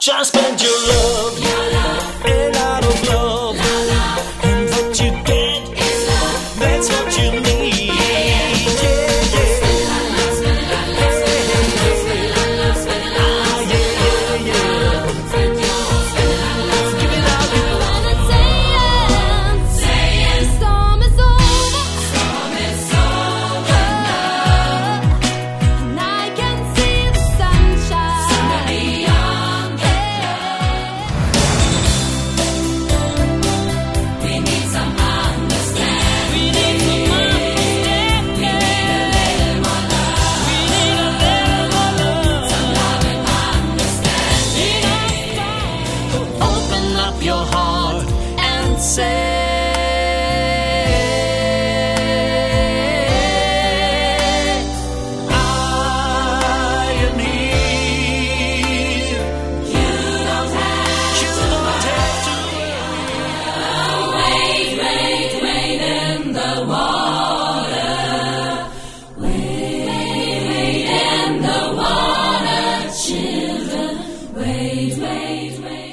Just spend your love, a lot of love, and what you get, that's what you need. Your heart and say I am here. You don't have to wait in the water. Wait in the water, children. Wait.